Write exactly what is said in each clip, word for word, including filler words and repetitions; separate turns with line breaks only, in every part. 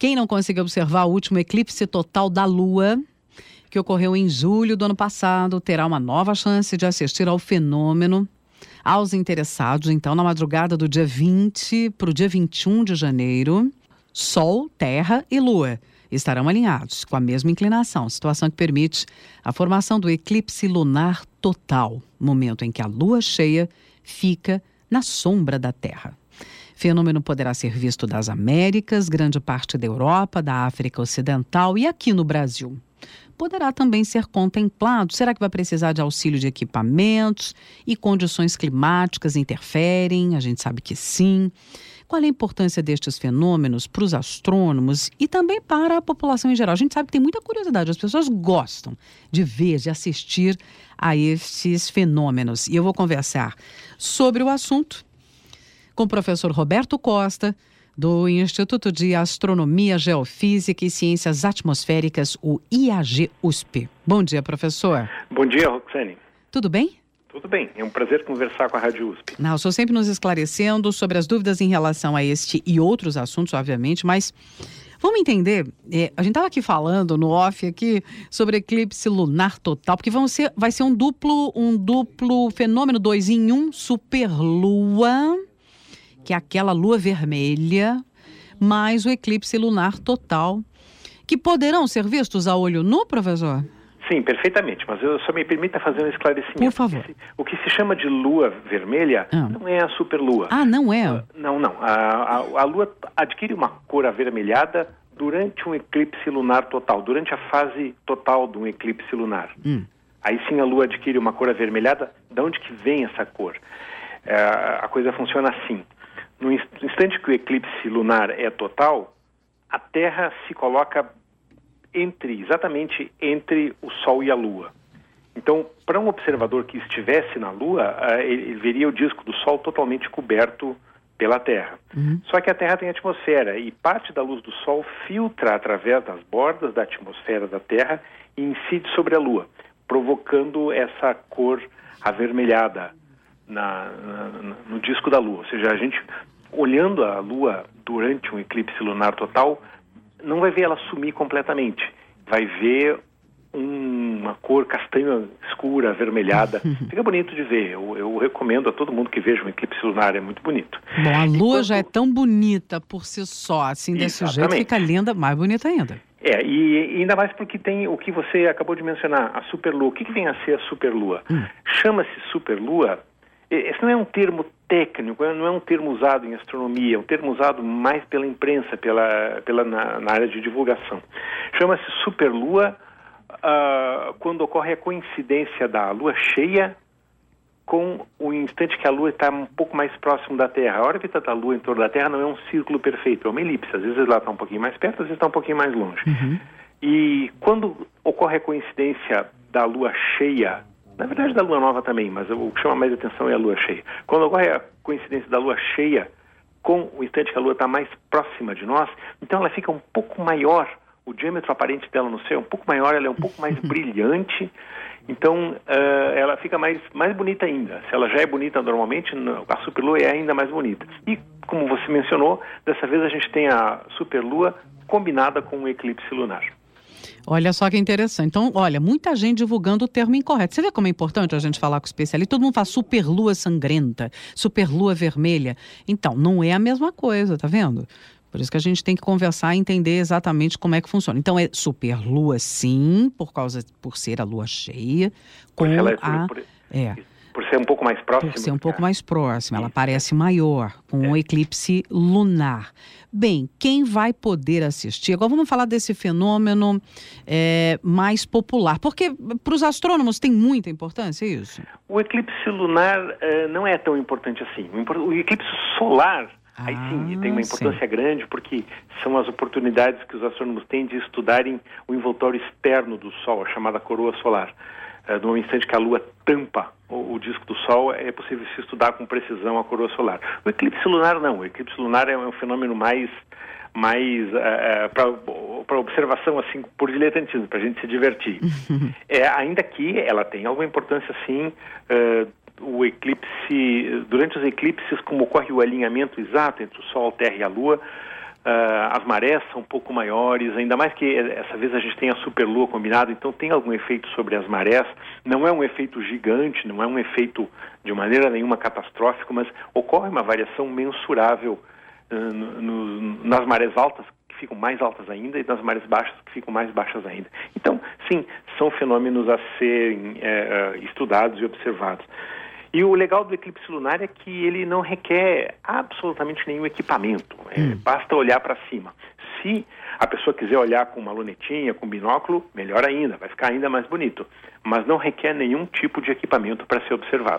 Quem não conseguiu observar o último eclipse total da Lua, que ocorreu em julho do ano passado, terá uma nova chance de assistir ao fenômeno. Aos interessados, então, na madrugada do dia vinte para o dia vinte e um de janeiro, Sol, Terra e Lua estarão alinhados com a mesma inclinação, situação que permite a formação do eclipse lunar total, momento em que a Lua cheia fica na sombra da Terra. Fenômeno poderá ser visto das Américas, grande parte da Europa, da África Ocidental e aqui no Brasil. Poderá também ser contemplado. Será que vai precisar de auxílio de equipamentos e condições climáticas interferem? A gente sabe que sim. Qual é a importância destes fenômenos para os astrônomos e também para a população em geral? A gente sabe que tem muita curiosidade, as pessoas gostam de ver, de assistir a estes fenômenos. E eu vou conversar sobre o assunto com o professor Roberto Costa, do Instituto de Astronomia, Geofísica e Ciências Atmosféricas, o I A G U S P. Bom dia, professor.
Bom dia, Roxane.
Tudo bem?
Tudo bem, é um prazer conversar com a Rádio U S P.
Não, o senhor sempre nos esclarecendo sobre as dúvidas em relação a este e outros assuntos, obviamente, mas vamos entender, é, a gente estava aqui falando no off aqui sobre eclipse lunar total, porque vão ser, vai ser um duplo, um duplo fenômeno dois em um, superlua, que é aquela lua vermelha, mais o eclipse lunar total, que poderão ser vistos a olho nu, professor?
Sim, perfeitamente, mas eu só me permita fazer um esclarecimento.
Por favor.
O que se, o que se chama de lua vermelha ah. não é a superlua.
Ah, não é?
Uh, não, não. A, a, a lua adquire uma cor avermelhada durante um eclipse lunar total, durante a fase total de um eclipse lunar. Hum. Aí sim a lua adquire uma cor avermelhada. De onde que vem essa cor? Uh, a coisa funciona assim. No instante que o eclipse lunar é total, a Terra se coloca entre, exatamente entre o Sol e a Lua. Então, para um observador que estivesse na Lua, ele veria o disco do Sol totalmente coberto pela Terra. Uhum. Só que a Terra tem atmosfera e parte da luz do Sol filtra através das bordas da atmosfera da Terra e incide sobre a Lua, provocando essa cor avermelhada Na, na, no disco da Lua. Ou seja, a gente, olhando a Lua durante um eclipse lunar total, não vai ver ela sumir completamente. Vai ver um, uma cor castanha escura, avermelhada. Fica bonito de ver. Eu, eu recomendo a todo mundo que veja um eclipse lunar, é muito bonito.
Bom, a Lua
Enquanto...
já é tão bonita por si só, assim, desse
Exatamente.
jeito, fica linda, mais bonita ainda.
É, e, e ainda mais porque tem o que você acabou de mencionar, a superlua. O que, que vem a ser a superlua? Hum. Chama-se superlua. Esse não é um termo técnico, não é um termo usado em astronomia, é um termo usado mais pela imprensa, pela, pela, na, na área de divulgação. Chama-se superlua uh, quando ocorre a coincidência da lua cheia com o instante que a lua está um pouco mais próximo da Terra. A órbita da lua em torno da Terra não é um círculo perfeito, é uma elipse. Às vezes ela está um pouquinho mais perto, às vezes está um pouquinho mais longe. Uhum. E quando ocorre a coincidência da lua cheia, na verdade da lua nova também, mas o que chama mais atenção é a lua cheia. Quando ocorre a coincidência da lua cheia com o instante que a lua está mais próxima de nós, então ela fica um pouco maior, o diâmetro aparente dela no céu é um pouco maior, ela é um pouco mais brilhante, então uh, ela fica mais, mais bonita ainda. Se ela já é bonita normalmente, a superlua é ainda mais bonita. E como você mencionou, dessa vez a gente tem a superlua combinada com o eclipse lunar.
Olha só que interessante. Então, olha, muita gente divulgando o termo incorreto. Você vê como é importante a gente falar com o especialista? Todo mundo fala superlua sangrenta, superlua vermelha. Então, não é a mesma coisa, tá vendo? Por isso que a gente tem que conversar e entender exatamente como é que funciona. Então, é superlua, sim, por causa, por ser a lua cheia, com
ela é,
a...
Por,
é.
por ser um pouco mais próxima.
Por ser um pouco mais próxima, ela parece maior, com um eclipse lunar. Bem, quem vai poder assistir? Agora vamos falar desse fenômeno é, mais popular, porque para os astrônomos tem muita importância, é isso?
O eclipse lunar uh, não é tão importante assim. O eclipse solar, ah, aí sim, tem uma importância sim. grande, porque são as oportunidades que os astrônomos têm de estudarem o envoltório externo do Sol, a chamada coroa solar. Uh, no instante que a Lua tampa o, o disco do Sol, é possível se estudar com precisão a coroa solar. O eclipse lunar não. O eclipse lunar é um fenômeno mais, mais uh, para observação, assim, por diletantismo, para a gente se divertir. é, ainda que ela tenha alguma importância, sim, uh, o eclipse, durante os eclipses, como ocorre o alinhamento exato entre o Sol, a Terra e a Lua, Uh, as marés são um pouco maiores, ainda mais que essa vez a gente tem a superlua combinada, então tem algum efeito sobre as marés. Não é um efeito gigante, não é um efeito de maneira nenhuma catastrófico, mas ocorre uma variação mensurável uh, no, no, nas marés altas, que ficam mais altas ainda, e nas marés baixas, que ficam mais baixas ainda. Então, sim, são fenômenos a serem é, estudados e observados. E o legal do eclipse lunar é que ele não requer absolutamente nenhum equipamento. É, hum. Basta olhar para cima. Se a pessoa quiser olhar com uma lunetinha, com binóculo, melhor ainda, vai ficar ainda mais bonito. Mas não requer nenhum tipo de equipamento para ser observado.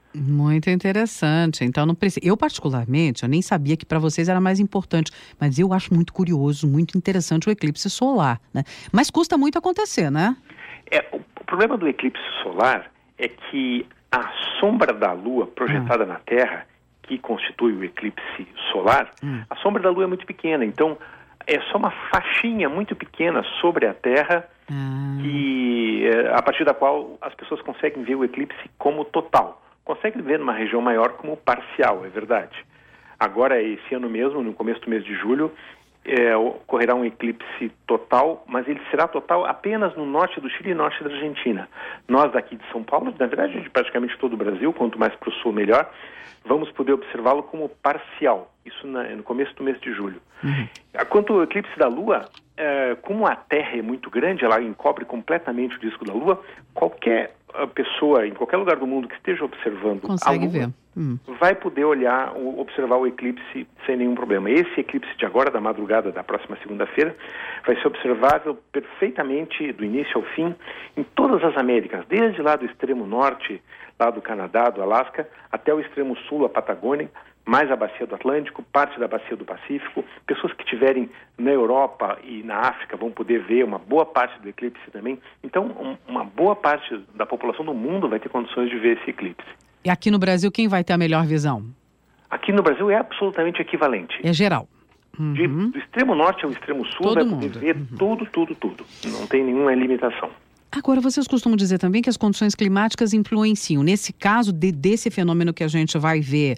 Muito interessante. Então, não precisa. Eu, particularmente, eu nem sabia que para vocês era mais importante, mas eu acho muito curioso, muito interessante o eclipse solar, né? Mas custa muito acontecer, né?
É, o problema do eclipse solar é que a sombra da Lua projetada ah. na Terra, que constitui o eclipse solar, hum. a sombra da Lua é muito pequena, então é só uma faixinha muito pequena sobre a Terra, ah. que, a partir da qual as pessoas conseguem ver o eclipse como total. Conseguem ver numa região maior como parcial, é verdade. Agora, esse ano mesmo, no começo do mês de julho, É, ocorrerá um eclipse total, mas ele será total apenas no norte do Chile e norte da Argentina. Nós daqui de São Paulo, na verdade de praticamente todo o Brasil, quanto mais para o sul melhor, vamos poder observá-lo como parcial, isso na, no começo do mês de julho. Uhum. Quanto ao eclipse da Lua, é, como a Terra é muito grande, ela encobre completamente o disco da Lua, qualquer pessoa em qualquer lugar do mundo que esteja observando
consegue
a Lua,
ver. Hum.
vai poder olhar, observar o eclipse sem nenhum problema. Esse eclipse de agora, da madrugada da próxima segunda-feira, vai ser observável perfeitamente do início ao fim em todas as Américas, desde lá do extremo norte, lá do Canadá, do Alasca, até o extremo sul, a Patagônia, mais a bacia do Atlântico, parte da bacia do Pacífico. Pessoas que estiverem na Europa e na África vão poder ver uma boa parte do eclipse também. Então, um, uma boa parte da população do mundo vai ter condições de ver esse eclipse.
E aqui no Brasil, quem vai ter a melhor visão?
Aqui no Brasil é absolutamente equivalente.
É geral. Uhum.
De, do extremo norte ao extremo sul,
todo
vai
mundo.
poder ver
uhum.
tudo, tudo, tudo. Não tem nenhuma limitação.
Agora, vocês costumam dizer também que as condições climáticas influenciam. Nesse caso, de, desse fenômeno que a gente vai ver,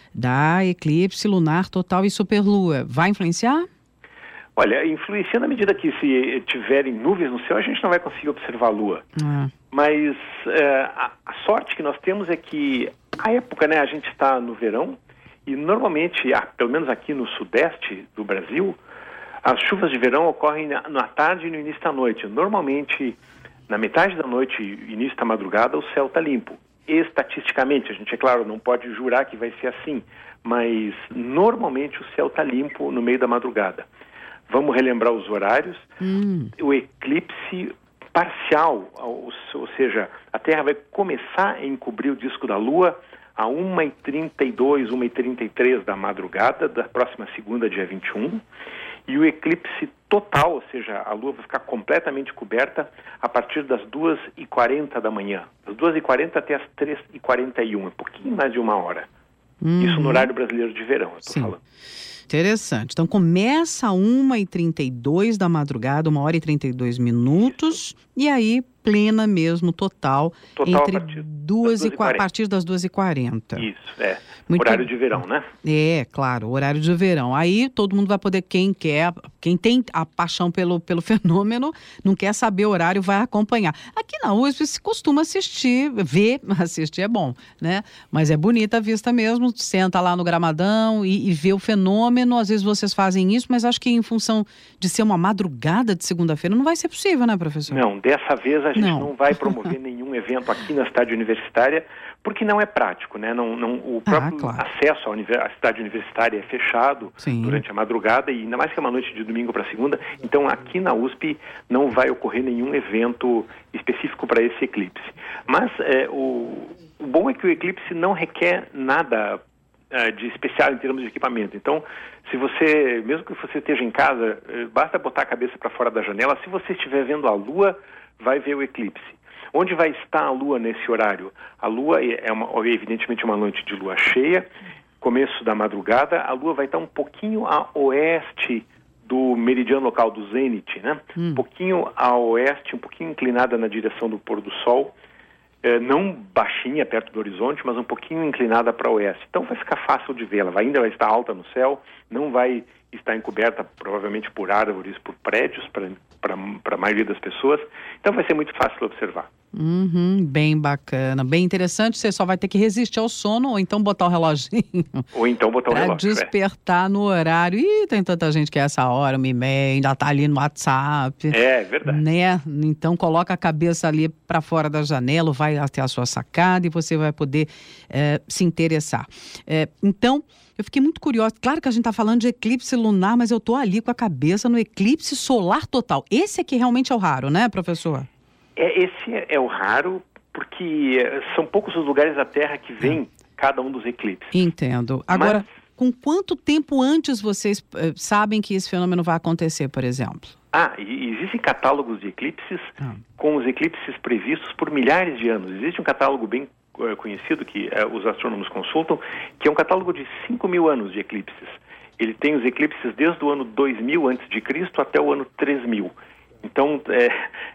da eclipse lunar total e superlua, vai influenciar?
Olha, influencia na medida que se tiverem nuvens no céu, a gente não vai conseguir observar a Lua. Ah. Mas é, a, a sorte que nós temos é que a época, né, a gente está no verão e normalmente, ah, pelo menos aqui no sudeste do Brasil, as chuvas de verão ocorrem na, na tarde e no início da noite. Normalmente, na metade da noite e início da madrugada, o céu está limpo. Estatisticamente, a gente, é claro, não pode jurar que vai ser assim, mas normalmente o céu está limpo no meio da madrugada. Vamos relembrar os horários. Hum. O eclipse parcial, ou, ou seja, a Terra vai começar a encobrir o disco da Lua a uma e trinta e dois, uma e trinta e três da madrugada da próxima segunda, dia vinte e um. E o eclipse total, ou seja, a Lua vai ficar completamente coberta a partir das duas e quarenta da manhã. Das duas e quarenta até as três e quarenta e um, um pouquinho mais de uma hora. Uhum. Isso no horário brasileiro de verão, eu estou falando.
Interessante. Então começa a uma e trinta e dois da madrugada, uma hora e trinta e dois minutos, isso. E aí plena mesmo, total, total entre a partir, duas e, a partir das duas e quarenta.
Isso, é.
Muito
horário
bem.
De verão, né?
É, claro, horário de verão. Aí todo mundo vai poder, quem quer, quem tem a paixão pelo, pelo fenômeno, não quer saber o horário, vai acompanhar. Aqui na U S P se costuma assistir, ver, assistir é bom, né? Mas é bonita a vista mesmo, senta lá no gramadão e, e vê o fenômeno. Às vezes vocês fazem isso, mas acho que em função de ser uma madrugada de segunda-feira, não vai ser possível, né, professor?
Não, dessa vez a gente não, não vai promover nenhum evento aqui na cidade universitária, porque não é prático, né? Não, não, o próprio ah, claro. acesso à, univers- à cidade universitária é fechado Sim. durante a madrugada, e ainda mais que é uma noite de domingo para segunda. Então aqui na U S P não vai ocorrer nenhum evento específico para esse eclipse. Mas é, o, o bom é que o eclipse não requer nada uh, de especial em termos de equipamento. Então, se você, mesmo que você esteja em casa, basta botar a cabeça para fora da janela. Se você estiver vendo a Lua, vai ver o eclipse. Onde vai estar a Lua nesse horário? A Lua é, uma, evidentemente, uma noite de lua cheia, começo da madrugada. A Lua vai estar um pouquinho a oeste do meridiano local do zênite, né? Hum. Um pouquinho a oeste, um pouquinho inclinada na direção do pôr do sol. é, não baixinha perto do horizonte, mas um pouquinho inclinada para oeste. Então vai ficar fácil de vê-la, vai, ainda vai estar alta no céu, não vai estar encoberta provavelmente por árvores, por prédios, para a maioria das pessoas, então vai ser muito fácil de observar.
Uhum, bem bacana, bem interessante. Você só vai ter que resistir ao sono ou então botar o reloginho.
Ou então botar o
pra
relógio.
despertar é. no horário. Ih, tem tanta gente que é essa hora, uma e meia, ainda tá ali no WhatsApp.
É, verdade.
Né? Então coloca a cabeça ali para fora da janela, vai até a sua sacada e você vai poder é, se interessar. É, então, eu fiquei muito curiosa. Claro que a gente está falando de eclipse lunar, mas eu tô ali com a cabeça no eclipse solar total. Esse aqui realmente é o raro, né, professor?
É, esse é, é o raro, porque são poucos os lugares da Terra que vêm hum. cada um dos eclipses.
Entendo. Agora,
Mas...
com quanto tempo antes vocês uh, sabem que esse fenômeno vai acontecer, por exemplo?
Ah, e existem catálogos de eclipses ah. com os eclipses previstos por milhares de anos. Existe um catálogo bem uh, conhecido que uh, os astrônomos consultam, que é um catálogo de cinco mil anos de eclipses. Ele tem os eclipses desde o ano dois mil antes de Cristo até o ano três mil. Então, é,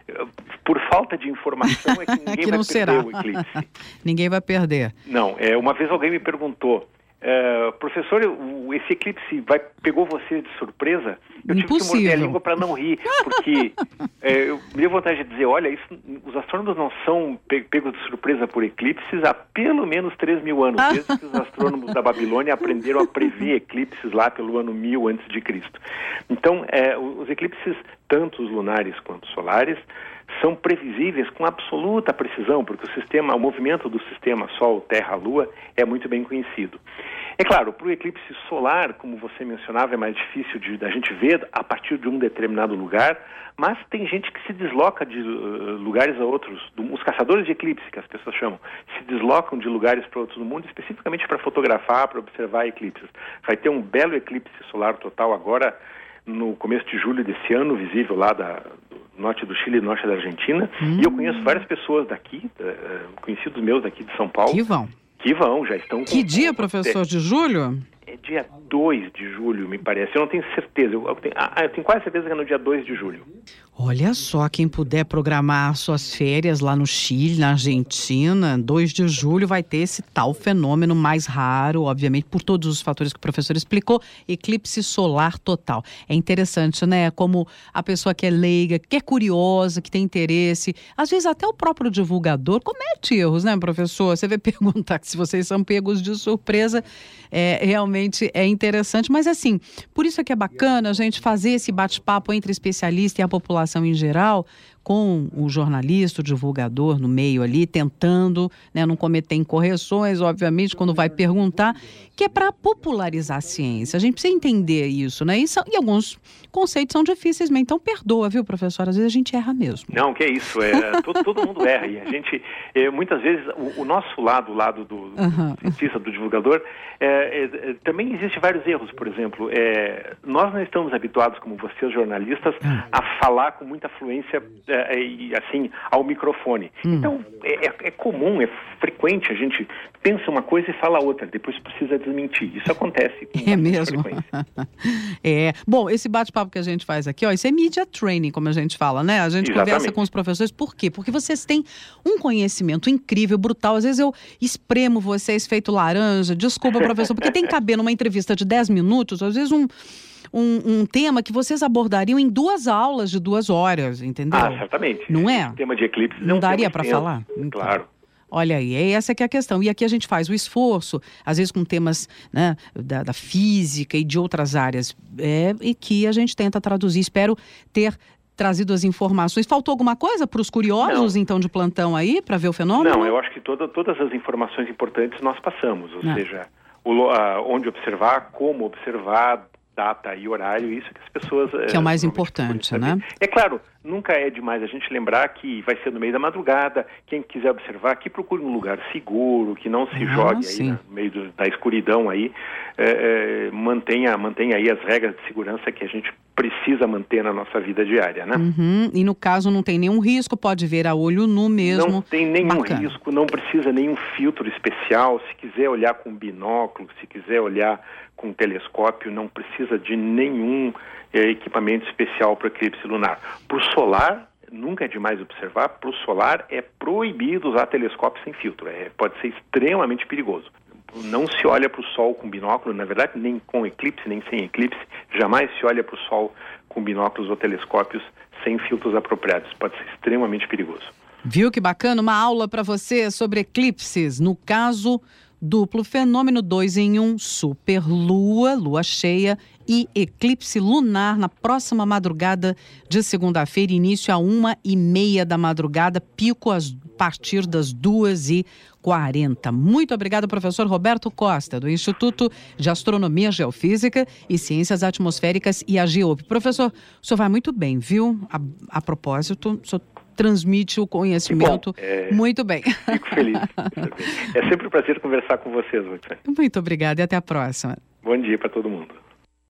por falta de informação, é que ninguém
que
vai
não
perder
será.
o eclipse.
Ninguém vai perder.
Não, é, uma vez alguém me perguntou, é, professor, esse eclipse vai, pegou você de surpresa? Eu
Impossível.
tive que morder a língua para não rir, porque é, eu me deu vontade de dizer, olha, isso, os astrônomos não são pegos de surpresa por eclipses há pelo menos três mil anos, desde que os astrônomos da Babilônia aprenderam a prever eclipses lá pelo ano mil antes de Cristo. Então, é, os eclipses, tanto os lunares quanto os solares, são previsíveis com absoluta precisão, porque o sistema, o movimento do sistema Sol, Terra, Lua é muito bem conhecido. É claro, para o eclipse solar, como você mencionava, é mais difícil de, da gente ver a partir de um determinado lugar, mas tem gente que se desloca de uh, lugares a outros, do, os caçadores de eclipse, que as pessoas chamam, se deslocam de lugares para outros no mundo, especificamente para fotografar, para observar eclipses. Vai ter um belo eclipse solar total agora, no começo de julho desse ano, visível lá da, do norte do Chile e norte da Argentina. Hum. E eu conheço várias pessoas daqui, uh, conhecidos meus daqui de São Paulo.
Que vão.
Que vão, já estão...
Que
com,
dia,
com,
professor, de julho?
É dia dois de julho, me parece. Eu não tenho certeza. Eu, eu, tenho, ah, eu tenho quase certeza que é no dia dois de julho.
Olha só, quem puder programar suas férias lá no Chile, na Argentina, dois de julho vai ter esse tal fenômeno mais raro, obviamente, por todos os fatores que o professor explicou, eclipse solar total. É interessante, né? Como a pessoa que é leiga, que é curiosa, que tem interesse, às vezes até o próprio divulgador comete erros, né, professor? Você vai perguntar se vocês são pegos de surpresa, é, realmente é interessante, mas assim, por isso é que é bacana a gente fazer esse bate-papo entre especialista e a população em geral, com o jornalista, o divulgador no meio ali, tentando, né, não cometer incorreções, obviamente, quando vai perguntar, que é para popularizar a ciência. A gente precisa entender isso, né? E, são, e alguns conceitos são difíceis, mas então perdoa, viu, professor? Às vezes a gente erra mesmo.
Não, que é isso. É, todo, todo mundo erra. E a gente, é, muitas vezes, o, o nosso lado, o lado do, do uhum. cientista, do divulgador, é, é, também existe vários erros. Por exemplo, é, nós não estamos habituados, como vocês, jornalistas, uhum. a falar com muita fluência é, e, assim, ao microfone. Uhum. Então, é, é comum, é frequente, a gente pensa uma coisa e fala outra, depois precisa desmentir. Isso acontece com
é mesmo. É. Bom, esse bate-papo que a gente faz aqui, ó, isso é media training, como a gente fala, né? A gente
Exatamente.
Conversa com os professores. Por quê? Porque vocês têm um conhecimento incrível, brutal. Às vezes eu espremo vocês feito laranja. Desculpa, professor, porque tem que caber numa entrevista de dez minutos, às vezes um... Um, um tema que vocês abordariam em duas aulas de duas horas, entendeu?
Ah, certamente.
Não é?
O tema de eclipse
não
é um
daria para
extenso,
falar? Então,
claro.
Olha aí, essa que é a questão. E aqui a gente faz o esforço, às vezes com temas, né, da, da física e de outras áreas, é, e que a gente tenta traduzir. Espero ter trazido as informações. Faltou alguma coisa para os curiosos, não. então, de plantão aí, para ver o fenômeno?
Não, eu acho que toda, todas as informações importantes nós passamos, ou ah. seja, o, a, onde observar, como observar, data e horário, isso que as pessoas...
Que é o mais importante, né?
É claro, nunca é demais a gente lembrar que vai ser no meio da madrugada, quem quiser observar, que procure um lugar seguro, que não se ah, jogue aí no meio do, da escuridão aí, é, é, mantenha, mantenha aí as regras de segurança que a gente precisa manter na nossa vida diária, né?
Uhum. E no caso não tem nenhum risco, pode ver a olho nu mesmo.
Não tem nenhum
Bacana.
risco, não precisa nenhum filtro especial, se quiser olhar com binóculo, se quiser olhar com telescópio, não precisa de nenhum eh, equipamento especial para eclipse lunar. Para o solar, nunca é demais observar, para o solar é proibido usar telescópio sem filtro, é, pode ser extremamente perigoso. Não se olha para o Sol com binóculo, na verdade nem com eclipse, nem sem eclipse, jamais se olha para o Sol com binóculos ou telescópios sem filtros apropriados, pode ser extremamente perigoso.
Viu que bacana? Uma aula para você sobre eclipses, no caso duplo fenômeno dois em um, superlua, lua cheia e eclipse lunar na próxima madrugada de segunda-feira, início a uma e meia da madrugada, pico a partir das duas e quarenta. Muito obrigada, professor Roberto Costa, do Instituto de Astronomia, Geofísica e Ciências Atmosféricas e a GEOP. Professor, o senhor vai muito bem, viu? A, a propósito, o senhor transmite o conhecimento
é,
muito bem.
Fico feliz. É sempre um prazer conversar com vocês, Luciane.
Muito obrigada e até a próxima.
Bom dia para todo mundo.